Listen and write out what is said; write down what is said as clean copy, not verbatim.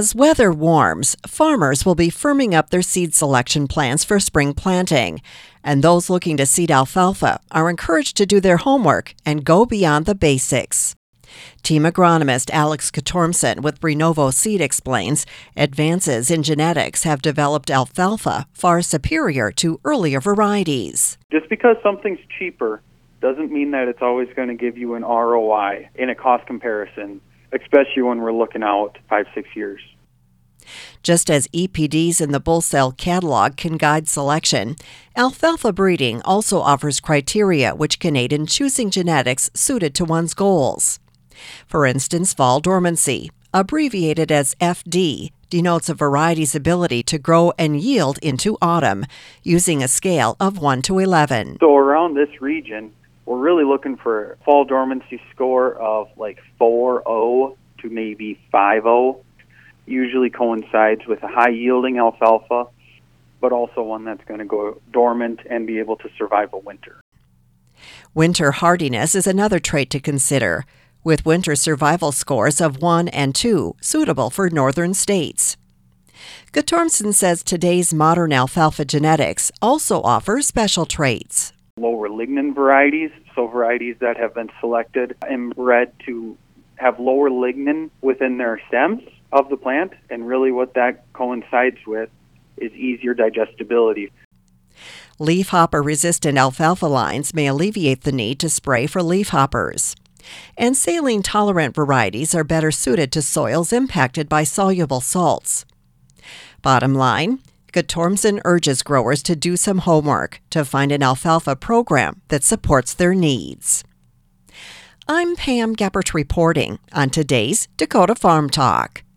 As weather warms, farmers will be firming up their seed selection plans for spring planting. And those looking to seed alfalfa are encouraged to do their homework and go beyond the basics. Team agronomist Alex Katormson with Renovo Seed explains advances in genetics have developed alfalfa far superior to earlier varieties. Just because something's cheaper doesn't mean that it's always going to give you an ROI in a cost comparison, especially when we're looking out 5-6 years. Just as EPDs in the Bull Cell catalog can guide selection, alfalfa breeding also offers criteria which can aid in choosing genetics suited to one's goals. For instance, fall dormancy, abbreviated as FD, denotes a variety's ability to grow and yield into autumn, using a scale of 1 to 11. So around this region, we're really looking for a fall dormancy score of like 4.0 to maybe 5.0. Usually coincides with a high-yielding alfalfa, but also one that's going to go dormant and be able to survive a winter. Winter hardiness is another trait to consider, with winter survival scores of 1 and 2 suitable for northern states. Katormson says today's modern alfalfa genetics also offer special traits. Lower lignin varieties, so varieties that have been selected and bred to have lower lignin within their stems of the plant, and really what that coincides with is easier digestibility. Leafhopper-resistant alfalfa lines may alleviate the need to spray for leafhoppers. And saline-tolerant varieties are better suited to soils impacted by soluble salts. Bottom line, Katormson urges growers to do some homework to find an alfalfa program that supports their needs. I'm Pam Geppert reporting on today's Dakota Farm Talk.